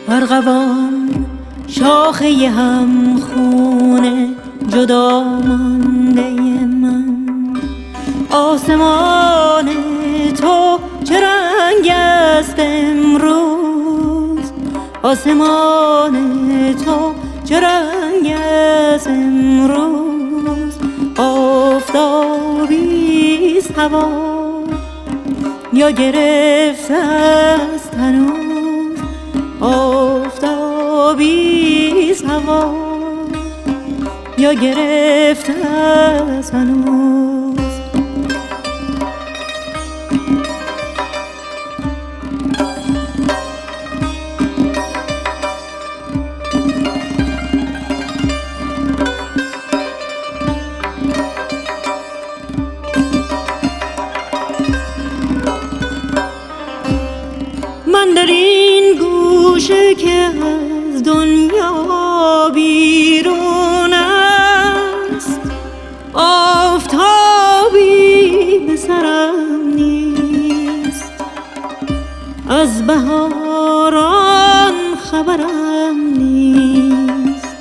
ارغوان شاخه هم خونه جدا مانده من. آسمان تو چه رنگ است امروز؟ آسمان تو چه رنگ است امروز؟ آفتابی است هوا یا گرفته است هنوز؟ آفتابی است هوا یا گرفته است هنوز؟ من در این گوشه که از دنیا بیرون است، آفتابی به سرم نیست، از بهاران خبرم نیست.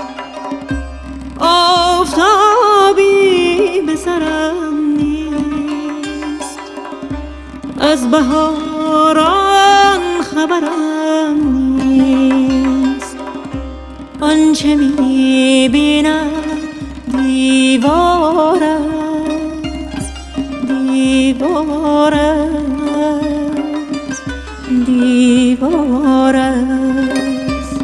آفتابی به سرم نیست، از بهاران خبرم نیست. آنچه میبینم دیوار است، دیوار است، دیوار است.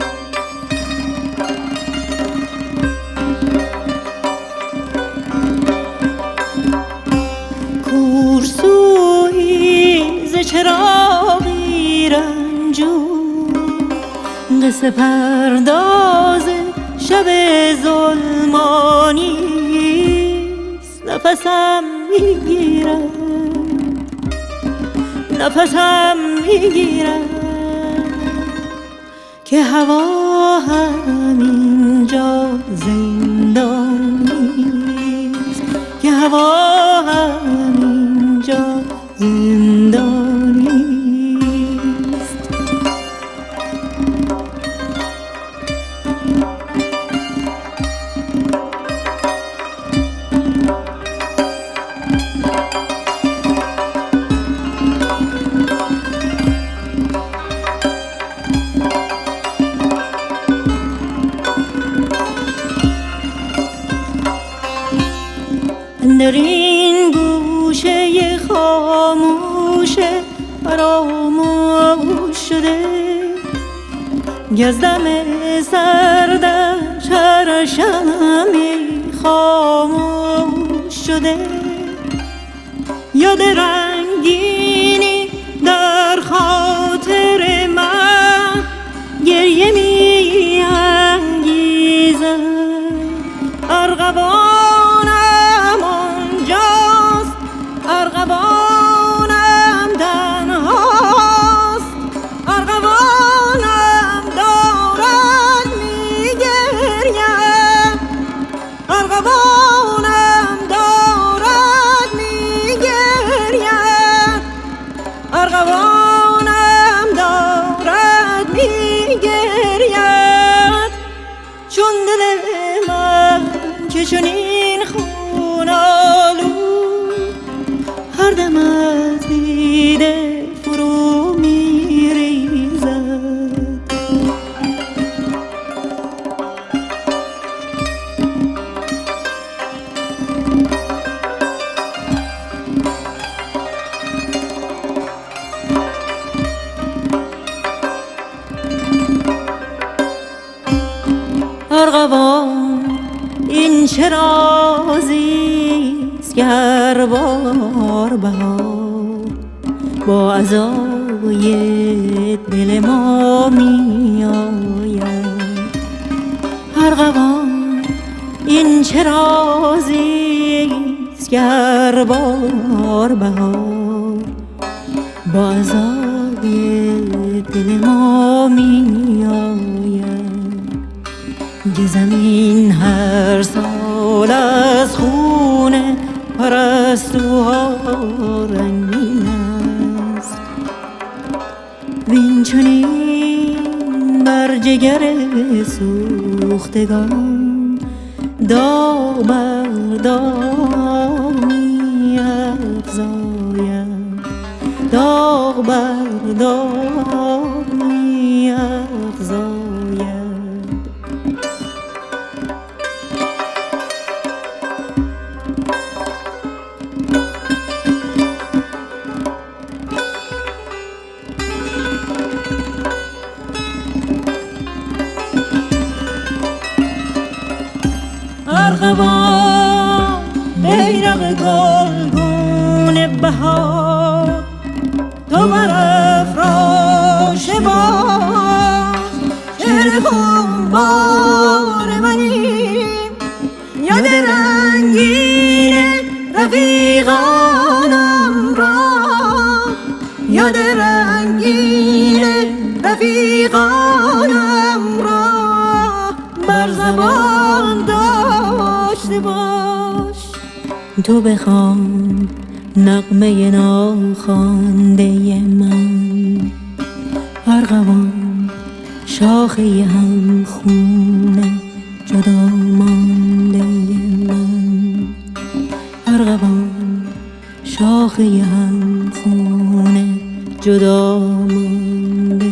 کورسویی ز چراغی رنجور، قصه پرداز شب ظلمانی است. نفسم میگیرد، نفسم میگیرد که هوا همینجا زندانی است، که هوا همینجا زندانی است. در این گوشه خاموش فراموش شده، گزدم سردش هر شمی خاموش شده. یاد رنگینی در خاطر من گریه می انگیزد. ارغوانم آنجاست، ارغوانم تنهاست، ارغوانم دارد میگرید، ارغوانم دارد میگرید، ارغوانم دارد میگرید. چون دل من که چنین خون آلود هر دم از دیده فرو میریزد. ارغوان این چه رازیست که هر بار بهار با عزای دل ما می آید. ارغوان این چه رازیست که هر بار بهار با عزای دل ما می آید. که زمین هر سال از خون پرستوها رنگین است. وین چنین بر جگر سوختگان داغ بر داغ می افزاید، داغ بر داغ می افزاید. ارغوان بیرق گلگون بهار تو برافراش باز، شعر خونبار منی یاد رنگین رفیقانم را، یاد رنگین رفیقانم را بر زبان داشته باش. تو بخوان نغمه ناخوانده من، ارغوان شاخه هم خونه جدا مانده من، ارغوان شاخه هم خونه جدا مانده